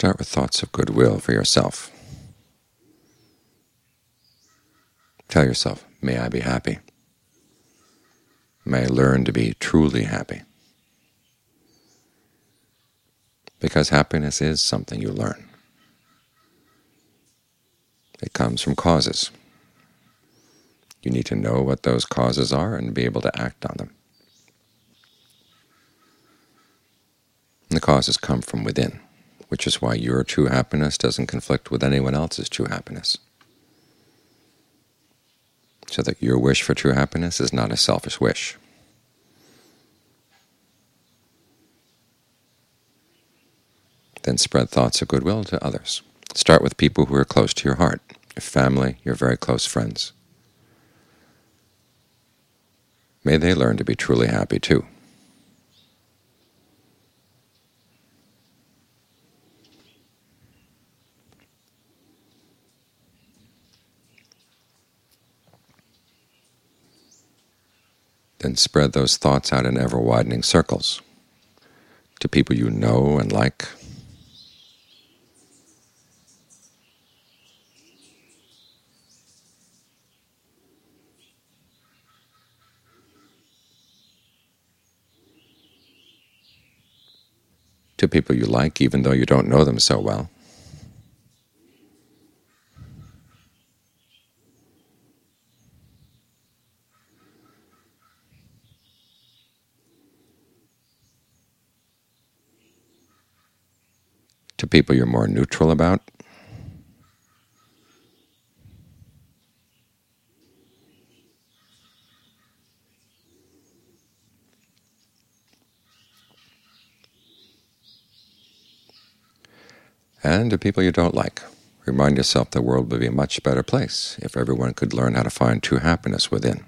Start with thoughts of goodwill for yourself. Tell yourself, may I be happy. May I learn to be truly happy. Because happiness is something you learn. It comes from causes. You need to know what those causes are and be able to act on them. And the causes come from within, which is why your true happiness doesn't conflict with anyone else's true happiness. So that your wish for true happiness is not a selfish wish. Then spread thoughts of goodwill to others. Start with people who are close to your heart, your family, your very close friends. May they learn to be truly happy too. Then spread those thoughts out in ever-widening circles to people you know and like, to people you like even though you don't know them so well, to people you're more neutral about, and to people you don't like. Remind yourself the world would be a much better place if everyone could learn how to find true happiness within.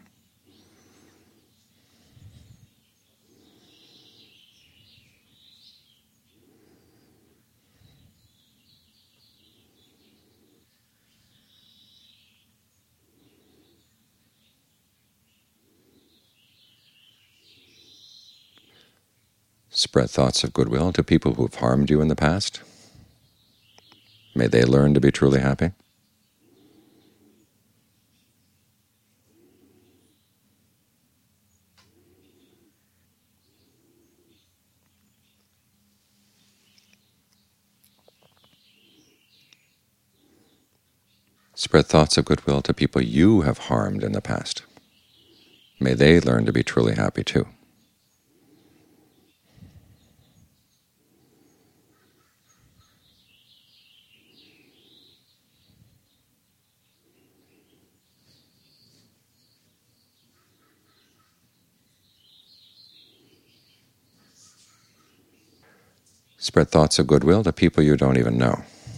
Spread thoughts of goodwill to people who have harmed you in the past. May they learn to be truly happy. Spread thoughts of goodwill to people you have harmed in the past. May they learn to be truly happy too. Spread thoughts of goodwill to people you don't even know.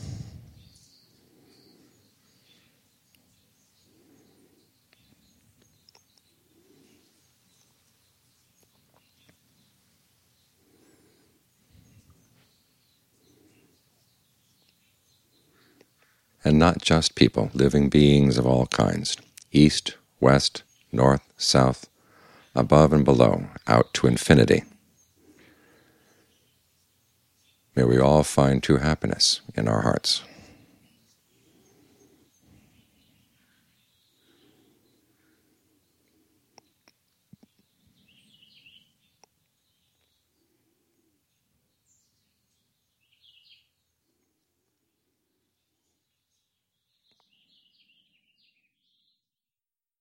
And not just people, living beings of all kinds, east, west, north, south, above and below, out to infinity. May we all find true happiness in our hearts.